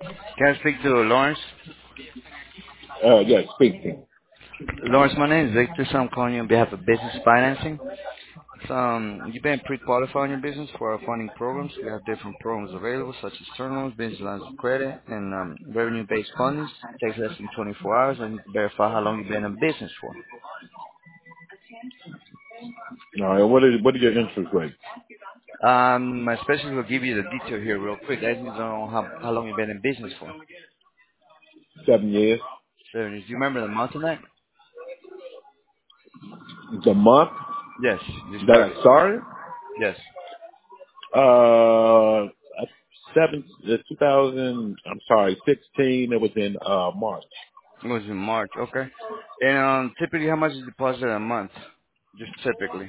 Can I speak to Lawrence? Yes, speaking. Lawrence, my name is Victor, so I'm calling you on behalf of business financing. You've been pre-qualified on your business for our funding programs. We have different programs available, such as term loans, business lines of credit, and revenue-based funding. It takes less than 24 hours, and you can verify how long you've been in business for. All right, what are your interest rates? My specialist will give you the detail here real quick. I just don't know how long you've been in business for. 7 years. So, do you remember the month of that? The month Yes, you that started. I started, Yes. uh, I'm sorry, 16. It was in March. It was in March, okay. And typically, how much is deposit a month? Just typically.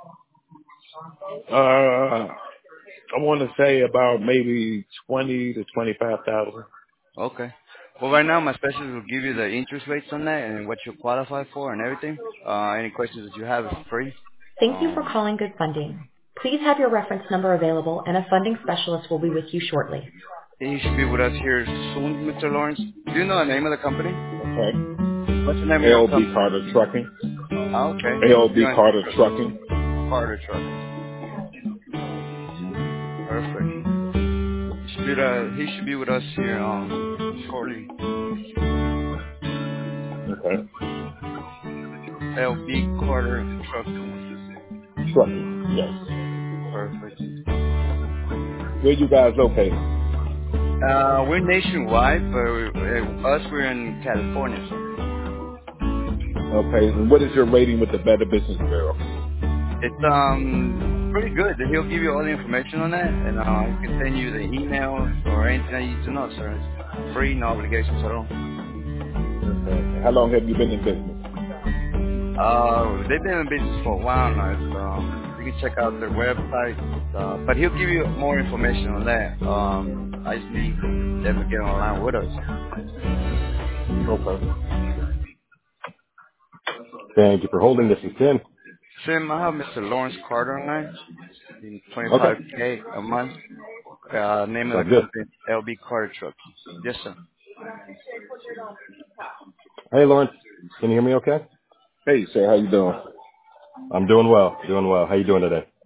I want to say about maybe 20 to 25,000. Okay. Well, right now, my specialist will give you the interest rates on that and what you qualify for and everything. Any questions that you have is free. Thank you for Um, calling Good Funding. Please have your reference number available, and a funding specialist will be with you shortly. he should be with us here soon, Mr. Lawrence. Do you know the name of the company? Okay. What's the name of your LB company? Carter Trucking. Oh, okay. You LB know, Carter Trucking. Carter Trucking. Perfect. He should be with us here shortly. Okay. LB Carter Trucking. Trucking. Yes. Perfect. Where you guys located? We're nationwide, but we're in California, sir. Okay. And what is your rating with the Better Business Bureau? It's pretty good. He'll give you all the information on that, and he can send you the emails or anything that you need to know, sir. It's free, no obligations at all. Okay. How long have you been in business? They've been in business for a while now. You can check out their website, but he'll give you more information on that. I just need them to get online with us. Okay. Thank you for holding. This is Tim. Sim, I have Mr. Lawrence Carter online, Okay. 25K a month. Name of the Sounds good. company, LB Carter Truck. Yes, sir. Hey, Lawrence. Can you hear me okay? Hey, sir. How you doing? I'm doing well. Doing well. How you doing today?